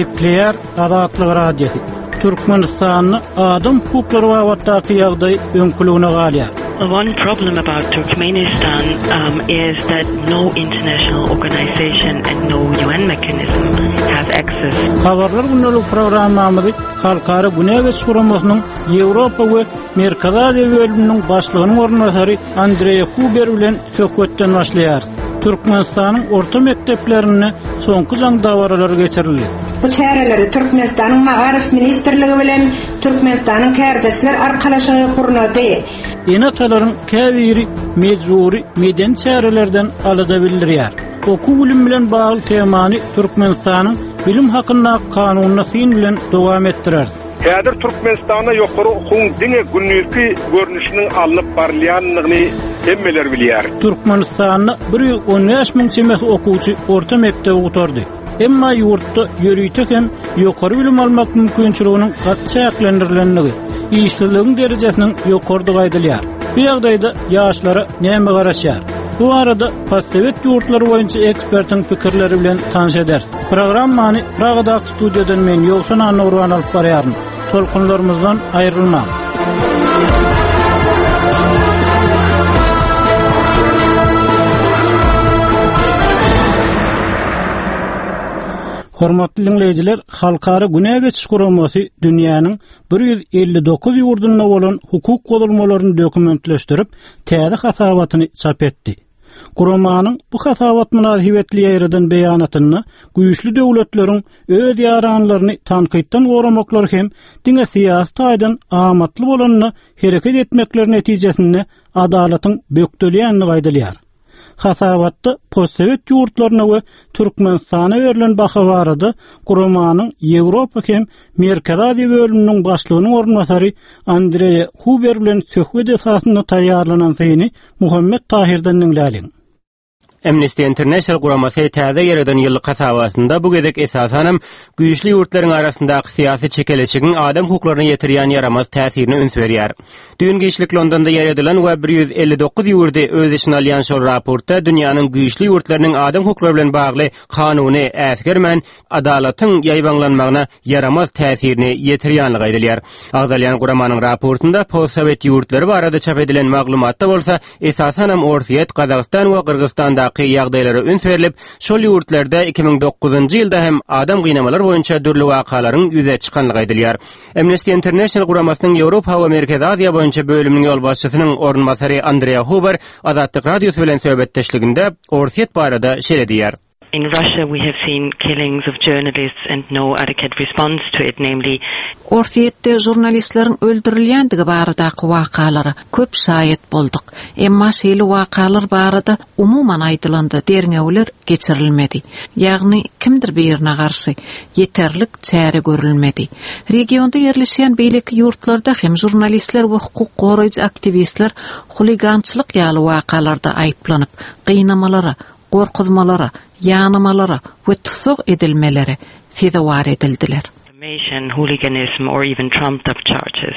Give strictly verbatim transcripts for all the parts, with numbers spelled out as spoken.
Nükleer Azatlyk Radiosu Türkmenistan'ı adam hukukları ve vattaki yağday önkülüğüne galiyar. One problem about Turkmenistan um, is that no international organization and no U N mechanism has access. Habarlar günlük programmamızı Halkara Günegeç Kuramasının Avrupa ve Merkez Aziya bölümünün başlığının ornatary Andrea Huber bilen söhbetden başlayar. Türkmenistan'ın orta mekteplerine soňky jaň dawaralary geçirildi. Bu çäreleri Türkmenistan'ın Maarif Ministerligi bilen Türkmenistan'ın kärdeşler arkalaşygy guruldy. Enataların käbiri mecburi meden çärelerden alada bildirýär. Oku bilim bilen bagly temany Türkmenistan'ın bilim hakynda kanunyna syn bilen dowam etdirer. Häzir Türkmenistan'a ýokary okuň diňe günnüki görnüşiniň alyp barlýanlygyny hemmeler bilýär. Türkmenistan'da bir ýyl on beş miň çemes okuwçy orta mekdep oturdy. Emma ýurtda ýöriýtek hem ýokary bilim almak mümkinçiliginiň gatçaklendirilenligi, işsizligiň derejesiniň ýokardygy aýdylýar. Bu ýagdaýda ýaşlara näme garaşýar? Bu arada Passowet ýurtlary boýunça ekspertiň pikirleri bilen tanış eder. Programmany Pragada studiýadan men Ýowşan Anurwan alyp barýaryn. Tolkunlarymyzdan aýrylma. Hormatly dinleyijiler, Halkara Günegeç Kuramasy dünýäniň bir ýüz elli dokuz ýurdunda bolan hukuk golulmalaryny dokumentleşdirip, täze hasabatyny çap etdi. Kuramanyň bu hasabat münasibetli ýerden beýanatyny güýçli döwletleriň öz ýaranlaryny tanqytdan goramaklar hem diňe siýasat aýdan amatly bolanyny hereket etmekleri netijesinde adalatyň bökdelýänligi aýdylýar. Hasabatda Postsovet ýurtlaryna we Türkmenistana berilen baha barada Kuramanyň Ýewropa hem Merkez Aziya bölüminiň başlygynyň ornatary Andrea Huber bilen söhbet esasynda taýýarlanan syny Muhammed Tahirden dinläliň. Amnesty International guramasy täze ýerden ýyllyk hasabatynda bu gezek esasanam güýçli ýurtlaryň arasyndaky syýasy çekeleşigiň adam hukuklaryna ýetirýän yaramaz täsirini üns berýär. Düň geçlik Londonda ýeredilen we bir ýüz elli dokuz ýurda öz işini alýan şol raportda dünýäniň güýçli ýurtlarynyň adam hukuklary bilen bagly kanuny äsgermän adalatyň ýaýbanlanmagyna yaramaz täsirini ýetirýänligi aýdylýar. Agdalýan guramanyň raportunda Postsovet ýurtlary barada çap edilen maglumatda bolsa esasanam Orsiýet, Gazagystan we Kyrgyzstanda ýagdaýlary üns berilip, şol ýurtlarda iki ming dokuzunjy ýylda hem adam gynamalar boýunça dürli wakalaryň ýüze çykanlygy aýdylýar. Amnesty International guramasynyň Ýewropa we Merkez Aziya boýunça bölüminiň ýol başçysynyň ornatary Andrea Huber Azatlyk Radiosu bilen söhbetdeşliginde Orsiýet barada şeýle diýär. In Russia we have seen killings of journalists and no adequate response to it, namely Orsiýetde jurnalistleriň öldürilýändigi baradaky wakalary köp şaýat boldyk. Emma şeýle wakalar barada umuman aýdylandy, derňewler geçirilmedi. Ýagny kimdir birine garşy ýeterlik çäre görülmedi. Regionda ýerleşýän beýleki ýurtlarda hem jurnalistler we hukuk goraýjy aktivistler huligançylyk ýaly wakalarda aýplanyp, gynamalara, gorkuzmalara, yanamalara ve tutuk edilmeleri fidawar edildiler. Hooliganism or even trumped up charges.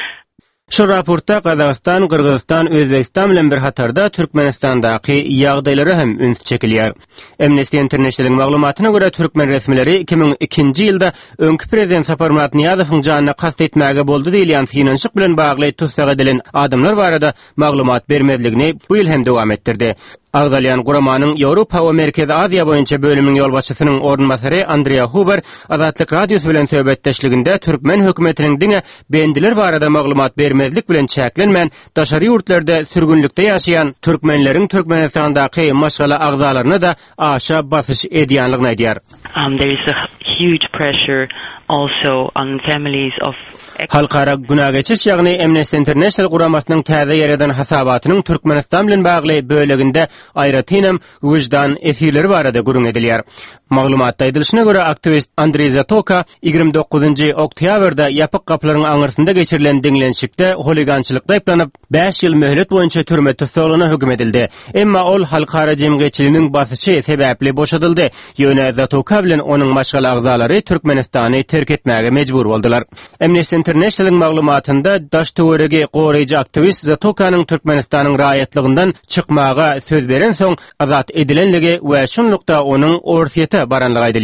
Şu raportda Gazagystan, Kyrgyzstan, Özbekistan bilen bir hatarda Türkmenistandaky ýagdaýlary hem üns çekilýär. Amnesty International'ın maglumatyna görä Türkmen resmileri iki ming ikinji ýylda öňkü prezident Saparmurat Niýazowyň janyna kast etmäge boldy diýilen synançyk bilen bagly tutsak edilen adamlar barada maglumat bermezligini bu ýyl hem dowam etdirdi. Agdalýan guramanyň Ýewropa we Merkez Aziya boýunça bölüminiň ýol başçysynyň ornatary Andrea Huber Azatlyk Radiosu bilen söhbetdeşliginde Türkmen hökümetiniň diňe bendiler barada maglumat bermezlik bilen çäklenmän daşary ýurtlarda sürgünlükde ýaşaýan türkmenleriň Türkmenistandaky maşgala agzalaryna da aşa basyş edýänligini aýdýar. Um, there is a huge pressure also on families of Halkara Günegeç ýagny Amnesty International guramasynyň täze ýerden hasabatynyň Türkmenistan bilen bagly böleginde aýratynam wyjdan esirleri barada gurun edilýär. Maglumatda aýdylyşyna görä aktivist Andrey Zatoka ýygrimi dokuzunjy oktýabrda ýapyk gaplaryň aňyrsynda geçirilen diňlenşikde holigançylykda aýplanyp beş ýyl möhlet boýunça türme tutsagyna hökm edildi. Emma ol halkara jemgyýetçiliginiň basyşy sebäpli boşadyldy. Ýöne Zatoka bilen onuň maşgala agzalary Türkmenistany terk etmäge mejbur boldylar. Amnesty International'ın maglumatında daş töweregi goraýjy aktivist Zatokanyň Türkmenistanyň raýatlygyndan çykmaga söz beren soň azat edilenligi we şunlukda onuň Orsiýete baranlygy aýdylýar.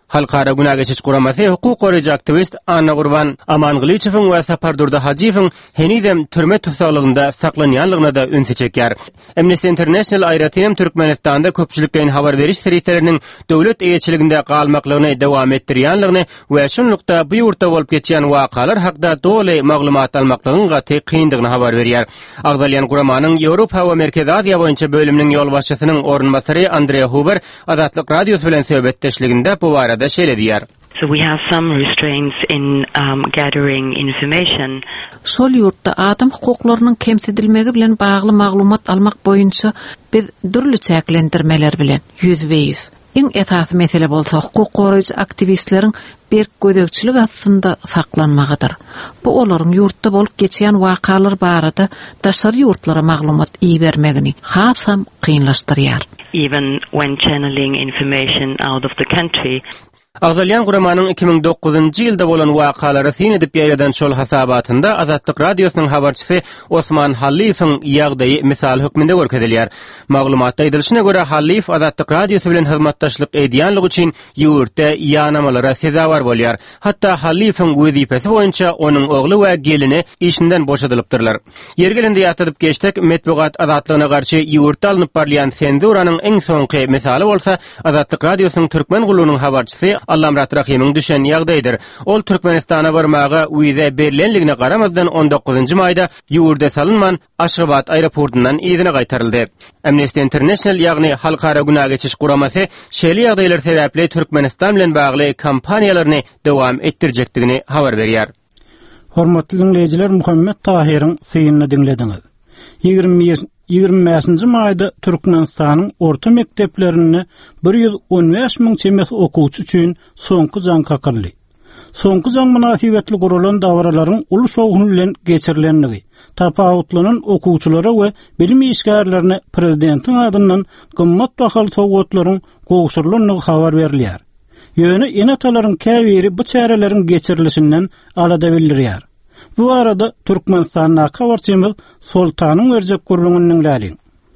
Halkara Günah Geçiş Guramasy hukuk goraýjy aktivist Anna Gurban Amanglyçewiň we Sapardurda Hajiýewiň henidem türme tutsagligynda saklanýanlygyna da ünse çekýär. Amnesty International aýratynam Türkmenistanda köpçülikden habar beriş serýetleriniň döwlet eýetçiliginde galmaklygyny dowam etdirýänligini we şunlukda bu ýurtda bolup geçýän wakalar hakda doly maglumat almaklygyň gaty kyndygyny habar berýär. Agdalyan Guramanyň Ýewropa we Merkezi Aziýa boýunça bölüminiň ýol başçysynyň ornunbasary Andrea Huber Azatlyk radiosu bilen söhbetdeşliginde bu barada şeýle diýär. So we have some restraints in um, gathering information. Şol ýurtda adam hukuklarynyň kemsidilmegi bilen bagly maglumat almak boýunça biz dürli çäklendirmeler bilen yüzbeýiz. Iň esasy mesele bolsa hukuk goraýjy aktivistleriň bir gödekçilik aslında saklanmagydyr. Bu olaryň ýurtda bolup geçýän wakalar barada daşary ýurtlara maglumat iý bermegini hasam kynlaşdyrýar. Even when channeling information out of the country. Agdalyan Guramanyň iki ming dokuzunçy ýylda bolan wakalary syn edip ýerden şol hasabatynda Azatlyk radiosynyň habarçysy Osman Halifiň ýagdaýy misal hökmünde görkezilýär. Maglumatda aýdylyşyna görä Halif Azatlyk radiosy bilen hyzmatdaşlyk edýänligi üçin ýurtda ýanamalara sezawar bolýar. Hatda Halifiň wezipesi boýunça onuň ogly we gelini işinden boşadylypdyrlar. Ýergelinde ýatyp geçdik metbugat azatlygyna garşy ýurtda alınıp barlayan senzuranyň eň soňky misaly bolsa Azatlyk radiosynyň türkmen gulunyň habarçysy Allamrat Rahimiň düşen ýagdaýdyr. Ol Türkmenistana barmagy wize berilenligine garamazdan on dokuzunçy maýda ýurda salynman Aşgabat aeroportundan ýerine gaýtaryldy. Amnesty International ýagny Halkara Günah Geçiş Guramasy şeýle ýagdaýlar sebäpli Türkmenistan bilen bagly kampaniýalaryny dowam etdirjekdigini habar berýär. Hormatly dinleyijiler, Muhammed Tahiriň synyny dinlediňiz. ýygrimi maýda Türkmenistanyň orta mekdeplerini bir ýüz on beş miň çemes okuwçy üçin soňky jaň kakyrly. Soňky jaň münasibetli gurulan dawralaryň uly şowgun bilen geçirilenligi, tapawutlanan okuwçylara we bilim işgärlerini prezidentiň adyndan gymmat bahaly sowgatlaryň gowşurlanlygy habar berilýär. Ýöne enetalaryň käbiri bu çäreleriň geçirilişinden alada bildirýär. Bu arada Türkmenistan'a kavarçymyz Sultanyň Örjek gurulmagynyň läli.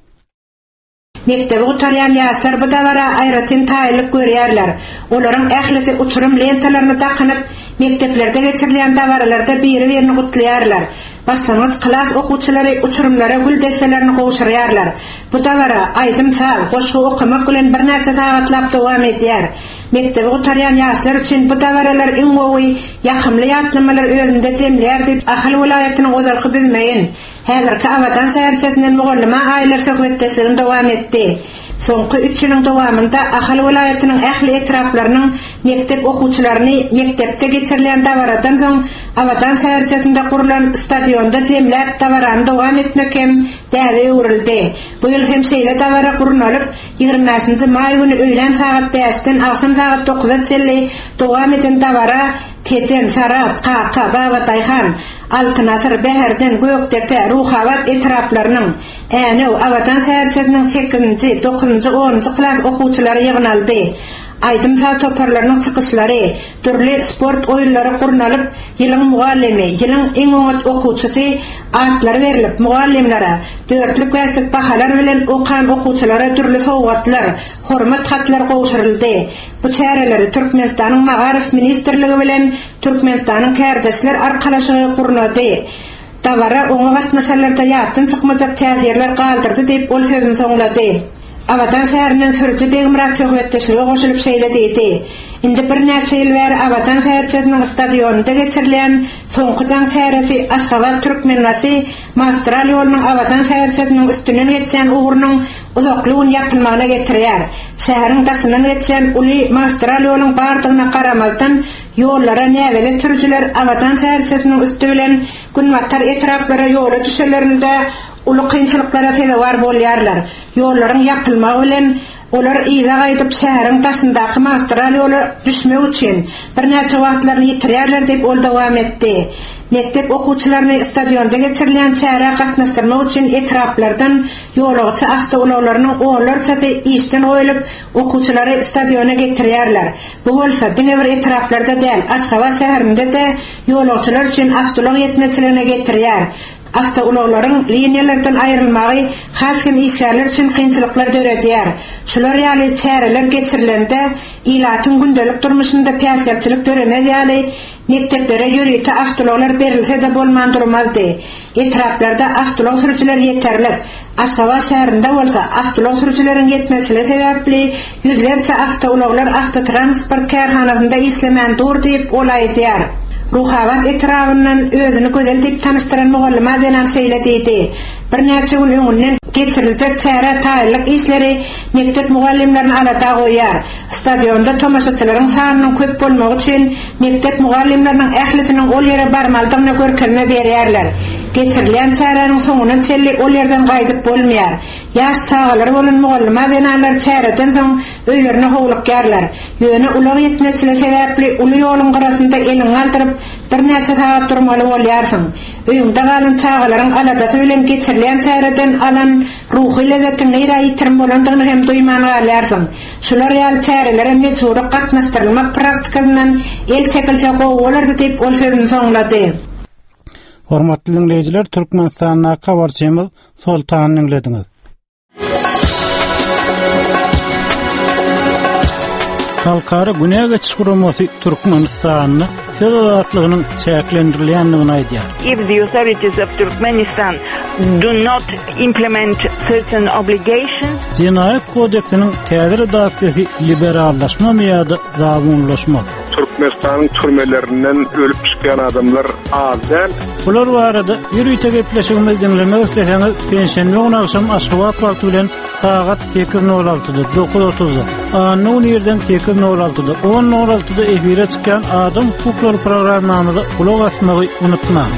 Mektebi gutaryan ýaşlar bu dawara aýratyn taýlyk görýärler. Olaryň ählisi uçurum lentalaryny takanyp mekteplerde geçirilen dawaralarda biri-birini gutlaýarlar. Başlangyç klas okuwçylary uçurumlara gül destelerini gowşurýarlar. Bu dawara aýdym sal, goşgy okumak bilen bir näçe sagatlap dowam edýär. Mektebi gutaryan ýaşlar üçin bu dawaralar iň gowy ýakymly ýatlamalar özünde jemleýär diýip Ahal welaýatynyň ozalky bilmeýin. Häzirki awadan şäherçetinden mugallyma aýlar söhbetdeşligini dowam etdi. Soňky üç ýylyň dowamında Ahal welaýatynyň ähli etraplarynyň mektep okuwçylaryny mektepde geçirilen dawaradan soň awadan şäherçetinde kurulan stadionda jemläp dawarany dowam etmek hem däwe urildi. Bu ýyl hem şeýle dawara kurunalyp ýygrimiňji maý güni öýlen sagat beşden akşam sagat dokuza çelli dowam eden dawara Tejen, Sarap, Kaka, Babatayhan, Altınasır, Beherden, Göktepe, Ruhavat etraplarynyň äne awadan şäherçetiniň sekizinçi, dokuzunçy, onunçy klas okuwçylary ýygnaldy. Aydym sal toparlarynyň çykyşlary, türli sport oýunlary gurunalyp, ýylyň mugallimi, ýylyň eň öňet okuwçysy atlar berilip mugallimlere dörtlük wäsip bahalar bilen okan okuwçylara türli sowgatlar, hormat hatlar gowşuryldy. Bu çäreleri Türkmenistanyň Magarif ministrligi bilen Türkmenistanyň kärdeşler arkalaşygy guruldy. Dawara oňa gatnaşanlarda ýatyn çykmajak täsirler galdyrdy diýip ol sözüni soňlady. Awadan şäheriniň sürüji Begimrak töhbetdeşligi goşulyp şeýle diýdi. Indi bir näçe ýyl bäri Awadan şäherçetiniň stadionunda geçirilen soňky jaň şäheresi Aşgabat Türkmenbaşy magistral ýolunyň Awadan şäherçetiniň üstünden geçen uğrunyň uzaklygyny ýakynmagyna getirýär. Şäheriň daşyndan geçen uly magistral ýolunyň bardygyna garamazdan ýollara näweli sürüjiler Awadan şäherçetiniň üstü bilen günwattar etraplara ýola düşerlerinde ulu kynçylyklara sebäp bolýarlar. Ýollaryň ýapylmagy bilen olar ýa gaýdyp şäheriň taşyndaky magistral ýoly düşmek üçin bir näçe wagtlaryny ýitirýärler diýip ol dowam etdi. Mektep okuwçylaryny stadionda geçirilen çäre gatnaşdyrmak üçin etraplardan ýolagçy awtobuslarnyň oğullarçy işden oýulyp okuwçylary stadiona getirýärler. Bu bolsa diňe bir etraplarda däl, Aşgabat şäherinde de ýolagçylar üçin awtobus ýetmezligine getirýär. Avtouloqlaryň liniýalardan aýrylmagy hasym işgärler üçin kynçylyklar döredýär. Şular ýaly çäreler geçirilende ilatyň gündelik durmuşynda päsgärçilik göremez ýaly mekteplere ýörüýte avtouloqlar berilse de bolmandyrmazdy. Etraplarda avtouloq sürüçiler ýeterli. Aşgabat şäherinde bolsa avtouloq sürüçileriň ýetmesine sebäpli ýüzlerçe avtouloqlar avtotransport kärhanasynda işlemän dur diýip olaýdýar. Ruhavat etrafından özünü gözel dip tanıştıran muğallima denan söylediğdi. Bir näçe gün öňünden geçiriljek çäre taýlyk işleri mektep mugallimlerini alada goýar. Stadionda tomaşaçylaryň sanynyň köp bolmagy üçin mektep mugallimleriniň ählisiniň ol ýere barmaldygyna görkezme berýärler. Geçirilen çäreniň soňuny çelli ol ýerden gaýdyp bolmaýar. Ýaş çağalar bolan muğallima denanlar çäreden soň öýlerine howlukýarlar. Ýöne ulak ýetmesine sebäpli uly ýoluň garasynda eliň aldyryp bir näçe saat durmaly bolýarsyň. Öýüňde galan çağalaryň aladasy bilen geçirilen çäreden alan ruhy lezzetini ýitirip bolandygyny hem duýman galýarsyň. Şular ýaly çärelere mecburi gatnaşdyrylmak praktikasyndan el çekilse gowalardy diýip ol sözüni soňlady. Hormatly dinleyijiler, Türkmenistanyň kabarçymyz Soltanyny dinlediňiz. Halkara Güney Geçiş Guramasy Türkmenistanyň söz azatlygynyň çäklendirilýändigini aýdýar. If the authorities of Turkmenistan do not implement certain obligations, Cinayet kodeksiniň täze redaksiyasy liberallaşma ýa-da gawunlaşma. Türkmenistanyň türmelerinden ölüp çykan adamlar azdan. Bular barada ýürüýte gepleşigimiz dinlemek isteseňiz, pensiýa gün akşam Aşgabat wagty bilen saat sekiz nol altıda dokuz otuzda, anyň ýerden sekiz nol altıda on nol altıda efire çykan Adam Hukukları programmamyza kulak asmagy unutmaň.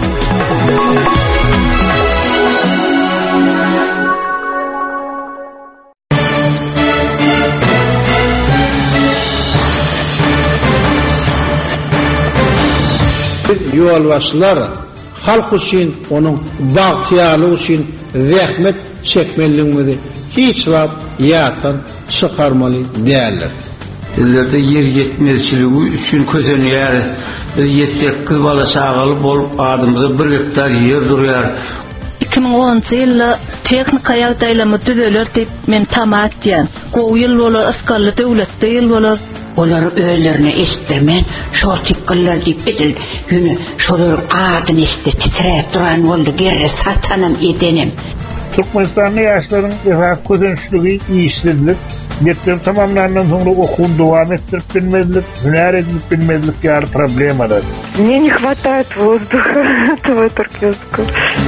Ýolbaşçylar halk üçin, onuň bagtyarlygy üçin zähmet çekmeliligini hiç wagt ýatan çykarmaly däldir. Bizlerde yer yetmezçiligi üçin közenýär. Biz ýetsekkiz bala çagaly bolup adymyza bir hektar yer durýar. iki bin onunçy ýylda teknika ýagdaýlamy düzeler diýip men tamat diýen. Gowy ýyl bolar, asgarly döwletde ýyl bolar. Olar öýlerini estirmen, şol tikiller diýip edil. Ýöne şolar adyny estir titrep duran boldy, gerre satanam edenim. Türkmenistanyň ýaşlaryň esas közençligi işsizlik. Mektep tamamlandan soňra okuwny dowam etdirip bilmezlik, hüner edip bilmezlik ýaly problemalar. Мне не хватает воздуха этого туркменского.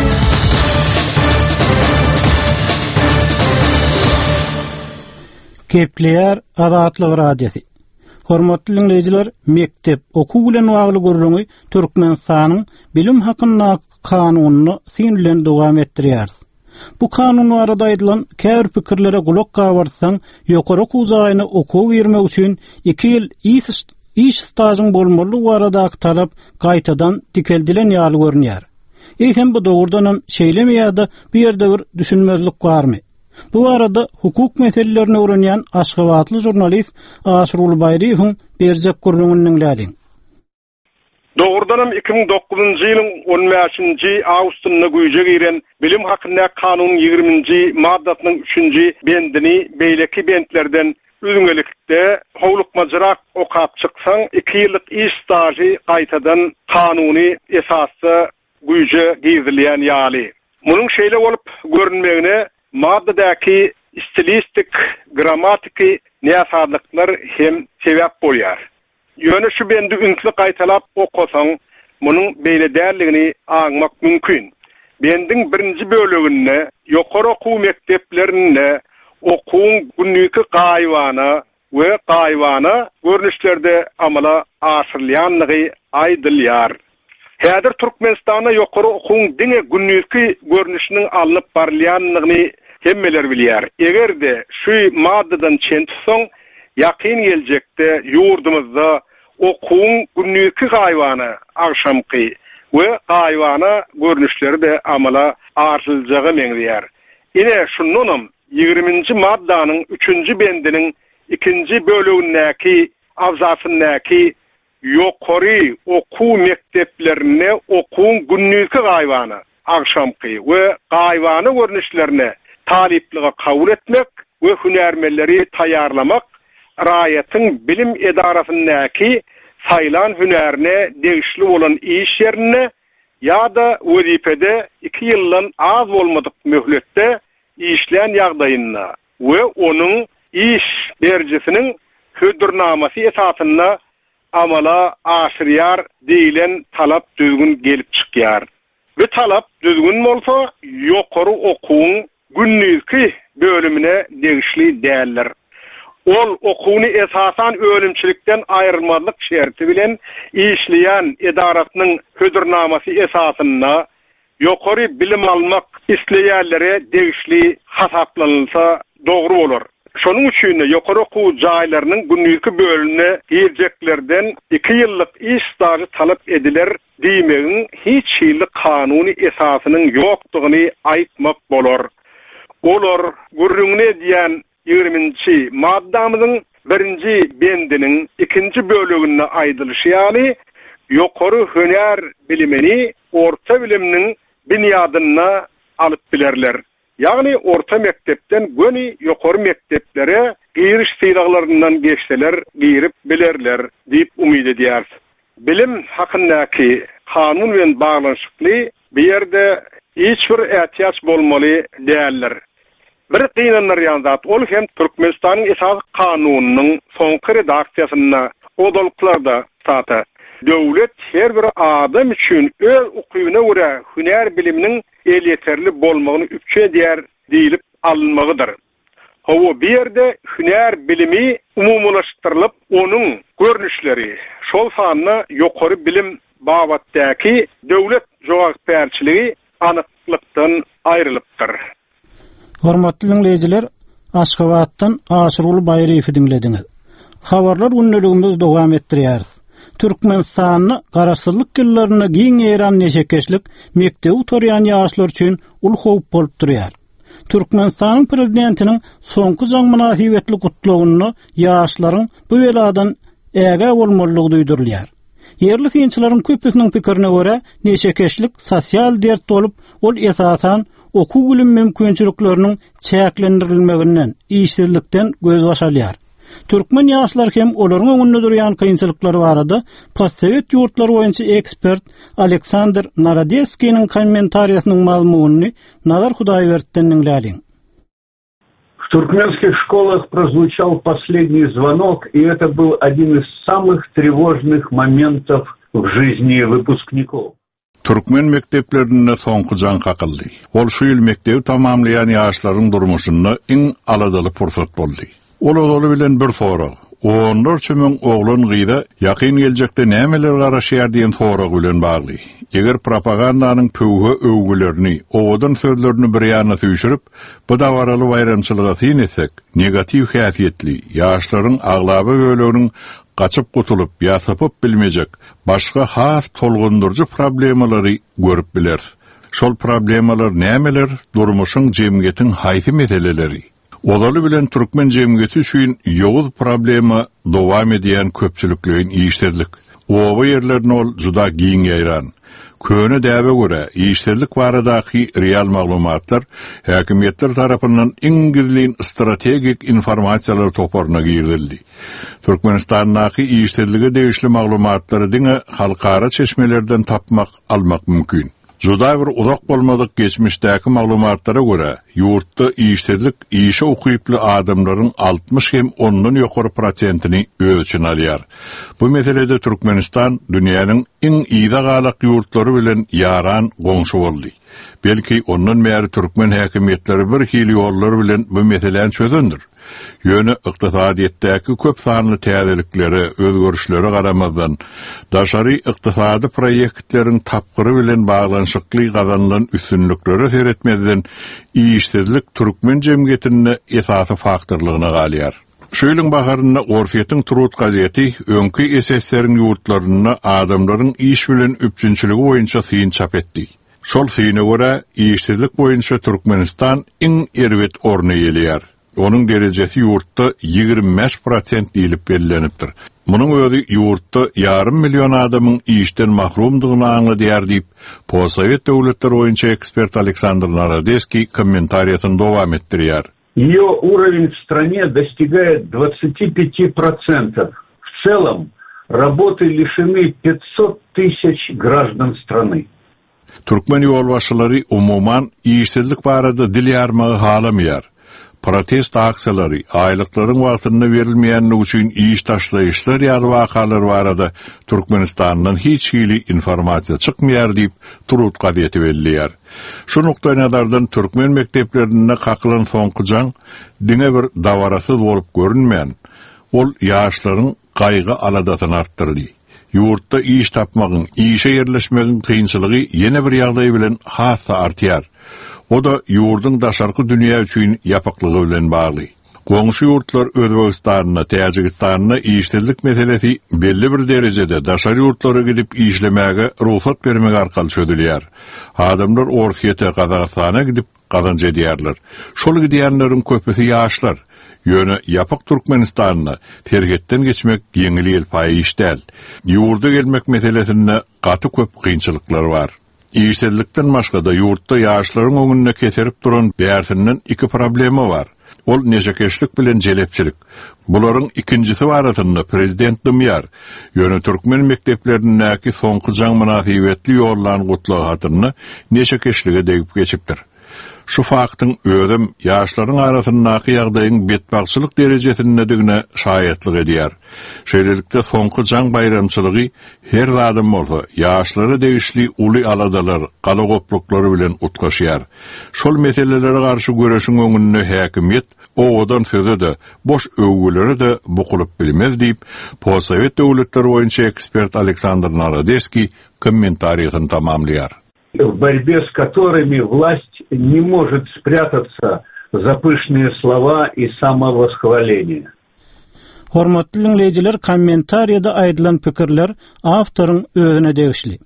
Kepler Azatlyk radiosi. Hormatly dinleyijiler, mektep okuw bilen bagly guruluny Türkmenistanyň bilim hakyna kanunyny sin bilen dowam etdirýär. Bu kanun barada aýdylan käbir pikirlere gulak gabartsaň, ýokary okuwzagyny okuw bermek üçin iki ýyl iş iş staýyň bolmaly baradaky talap gaýtadan dikeldilen ýaly görnýär. Eýsem bu dogurdanam şeýlemeýärdi, bir ýerde bir düşünmezlik barmy? Bu arada hukuk meselelerini öğrenýän Aşgabatly jurnalist Aşrul Bayriýewiň berjek gurulunyny dinlädi. Doğrudanam iki bin dokuzuncu ýylyň on beşinji awgustyna güýje giren bilim hakyna kanunun ýygrimiňji maddasynyň üçünji bendini beýleki bendlerden üzüňelikde howlukmajyrak okap çyksaň iki ýyllyk iş staży gaýtadan kanuny esasy güýje girilýän ýaly. Munyň şeýle bolup görünmegine maddadaky stilistik, grammatiki näsadlyklar hem sebäp bolýar. Ýöne şu bendi ünsli gaýtalap okasaň, munyň beýle dälligini aňmak mümkin. Bendin birinji böleginde ýokary okuw mekteplerinde okuwun günniki gaýwany we gaýwany görnüşlerde amala aşyrylýanlygy aýdylýar. Häzir Türkmenistanda ýokary okuwun diňe günniki görnüşiniň alynyp barylýanlygyny hemmeler bilýär. Egerde şu maddadan çentsoň, ýakyn geljekde ýurdumyzda okuwun günniki gaýwany, agşamky we gaýwany görnüşleri de amala artyljagy meňdýär. Ine şununam ýygrimiňji maddanyň üçünji bendiniň ikinji bölegindäki awzasyndaky ýokary okuw mekteplerine okuwun günnüki gaýwany, agşamky we gaýwany görnüşlerine talipligi kabul etmek we hünärmelleri taýarlamak raýatyň bilim edarasyndäki saýlan hünärine degişli bolan iş ýerine ýa-da wezipede iki ýyldan az bolmadyk möhletde işlän ýagdaýyna we onuň iş berjesiniň hödürnamasy esatyna amala aşyrýar diýilen talap düzgün gelip çykýar. Bu talap düzgün bolsa ýokary okuwun günnüki bölümine degişli däldir. Ol okuwny esasan ölümçilikden aýrylmalyk şerti bilen işleýän edaratynyň hödürnamasy esasyna ýokary bilim almak isleýärlere degişli hasaplanylsa dogry bolar. Şonuň üçin ýokary okuw jaýlarynyň günnüki bölümine girjeklerden iki ýyllyk iş stajy talap ediler diýmegiň hiç şeýle kanuny esasynyň ýokdugyny aýtmak bolar. Olar gürrüňne diýen ýigriminçi maddamyzyň birinji bendiniň ikinji bölegine aýdylşy, ýani ýokary hünär bilimini orta bilimniň binýadyna alyp bilerler. Ýagny orta mektepden göni ýokary mekteplere giriş syýraglaryndan geçseler girip bilerler diýip umyt edýär. Bilim hakyndaky kanun bilen baglanşykly bir ýerde hiç bir ähtiýaç bolmaly däldir. Bir gynanlar ýanzat, ol hem Türkmenistanyň esas kanunynyň soňky redaksiýasyna odalyklarda sata. Döwlet her bir adam üçin öz ukybyna görä hünär biliminiň el yeterli bolmagyny üçe diýer diýilip alınmagydyr. Hawa bir ýerde hünär bilimi umumlaşdyrylyp, onuň görnüşleri şol sanyna ýokary bilim babatdaky döwlet jogapkärçiligi anyklykdan aýrylypdyr. Hormatly dinleyijiler, Aşgabatdan Aşyrul Baýryfy dinlediňiz. Habarlar günneligimiz dowam etdirýär. Türkmenistanyny garaşsyzlyk ýyllaryna giň eýran neşekeşlik mektebi utarýan ýaşlar üçin ul howp bolup durýar. Türkmenistanyň prezidentiniň soňky jaň münasibetli gutlawyny ýaşlaryň bu weladan äge bolmalylygy duýdurulýar. Yerli synçylaryň köpüsiniň pikirine görä, neşekeşlik sosial dert bolup, ol esasan okuw bilim mümkinçilikleriniň çäklendirilmeginden, işsizlikden göz başalýar. Türkmen ýaşlar hem olaryň öňünde durýan kynçylyklary barada postsovet ýurtlary boýunça ekspert Aleksandr Narodeskiň kommentariýasynyň mazmunyny Nazar Hudaýberdiň dinläliň. В туркменских школах прозвучал последний звонок, и это был один из самых тревожных моментов в жизни выпускников. Türkmen mekteplerine soňky jan kakyldy. Ol şu ýyl mektebi tamamlayan ýaşlaryň durmuşyna iň aladaly pursat boldy. Ol oğlu bilen bir sorag. Onlar çömün oğlun gyda ýakyn geljekde nämeler garaşýar diýen sorag bilen bagly. Eger propagandanyň pöwhe öwgülerini, owadan sözlerini bir ýana süýşürip, bu dawaraly bayramçylyga syn etsek, negativ häsiýetli ýaşlaryň aglaby böleginiň gaçyp gutulup, ýasapyp bilmejek, başga has tolgundurjy problemalary görüp biler. Şol problemalar nämeler? Durmuşyň jemgyýetiň haýsy meseleleri. Olaly bilen türkmen jemgyýeti üçin ýowuz problema dowam edýän köpçülikliň işsizlik. Owa ýerlerine ol juda giň ýaýran. Köne däbe görä işsizlik baradaky real maglumatlar häkimetler tarapyndan iňgirliň strategik informasiýalar toparyna girildi. Türkmenistanyň işsizligi degişli maglumatlary diňe halkara çeşmelerden tapmak almak mümkin. Juda bir uzak bolmadyk geçmişdäki maglumatlara görä, ýurtda işsizlik işe okuýply adamlaryň altmış hem ondan ýokary prosentini öz üçin alýar. Bu meselede Türkmenistan dünýäniň iň ýyda galak ýurtlary bilen ýaran goňşy boldy. Belki ondan bäri türkmen häkimetleri bir hili ýollar bilen bu meseleni çözündir. Ýöne ykdysadyýetdäki köp sanly täzelikleri, özgörüşleri garamazdan, daşary ykdysady proýektleriň tapgyry bilen baglanşykly gazanlan üstünlükleri seretmeden işsizlik türkmen jemgyýetine esasy faktorlygyna galýar. Şu ýylyň baharyna Orfiýetiň Turut gazeti öňki S S R-iň ýurtlaryna adamlaryň iş bilen üpçünçiligi boýunça syn çap etdi. Şol syna görä işsizlik boýunça Türkmenistan iň erbet orny ýelýär. Onun derecesi yurtda ýigirme beş prosent diýilip bellenipdir. Munun özi yurtda yarım milyon adamın işten mahrumdygyny aňladýar diýip, Possovet döwletleri boýunça ekspert Александр Народецкий комментариясын дowam etdirýär. Ее уровень в стране достигает двадцати пяти процентов. В целом, работы лишены пятьсот тысяч граждан страны. Türkmen ýolbaşçylary umuman işsizlik barada dil ýarmagy halamýar. Protest aksiýalary, aýlyklaryň wagtyna berilmeýänligi üçin iş taşlaýyşlar ýaly wakalar barada Türkmenistandan hiç hili informasiýa çykmaýar diýip turut gaýety belliýär. Şu nokta nazardan Türkmen mekdeplerinde kakılan soňky jaň diňe bir dawarasyz bolup görünmeýän. Ol ýaşlaryň gaýgy aladatyny artdyrdy. Yurtda iş tapmagyň, işe ýerleşmegiň kynçylygy ýene bir ýagdaý bilen hassa artýar. O da yurdun daşarky dünýä üçin ýapyklygy bilen bagly. Goňşy ýurtlar Özbegistanyna, Täjikistanyna işsizlik meselesi belli bir derejede daşary ýurtlara gidip işlemäge ruhsat bermek arkaly çözülýär. Adamlar Orsiýete, Kazakstana gidip kazanç edýärler. Şol gidýänleriň köpüsi ýaşlar. Ýöne ýapyk Türkmenistanyna tergetden geçmek ýeňil ýelpaý iş däl. Ýurda gelmek meselesinde gaty köp kynçylyklar bar. İşsizlikden başga da yurtda ýaşlaryň öňüne keserip duran bärsinden iki problemi var. Ol nejekeşlik bilen jelepçilik. Bularyň ikincisi baratynda prezident dymýar. Ýöne türkmen mekdeplerindäki soňky jaň münasibetli ýollarny gutlagy hatyryny nejekeşlige degip geçipdir. Şu faktyň özüm ýaşlaryň arasyndaky ýagdaýyň betbagçylyk derejesinde şaýatlyk edýär. Şeýlelikde soňky jaň bayramçylygy her adam bolsa, ýaşlary degişli uly aladalar, galagoplukları bilen utgaşýar. Şol meselelere garşy göreşiň öňünde häkimiýet, o odan söze de, boş öwgülere de bukulyp bilmez diýip, Possovet döwletleri boýunça ekspert Александр Народецкий kommentariýasyny tamamlaýar. В борьбе с которыми власть не может спрятаться за пышные слова и самовосхваление. Hormatly dinleyijiler, kommentariýada aýdylan pikirler awtoryň özüne degişli.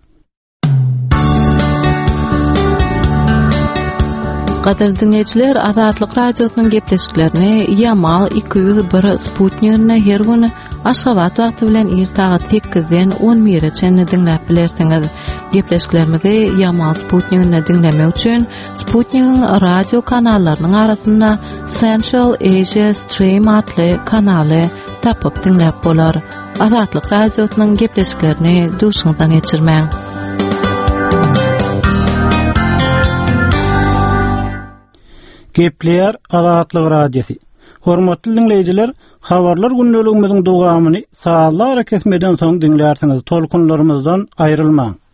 Gaderli dinleyijiler, Azatlyk radiosynyň gepleşiklerini Yamal iki yüz bir Sputnik'ne her güni Aşgabat wagty bilen ertaga sekizden on birçe dinläp bilersiňiz. Gepleşiklerimizi Yamal Sputnik'ne dinlemek üçin Sputnik'in radio kanallarynyň arasynda Central Asia Stream adly kanaly tapyp dinläp bolar. Azatlyk radiosynyň gepleşiklerini duşuňdan geçirmäň. Gepleýär Azatlyk radiosi. Hormatly dinleyijiler, habarlar günneligimiziň dowamyny sağlar kesmeden soň dinlärsiňiz. Tolkunlarymyzdan aýrylmaň.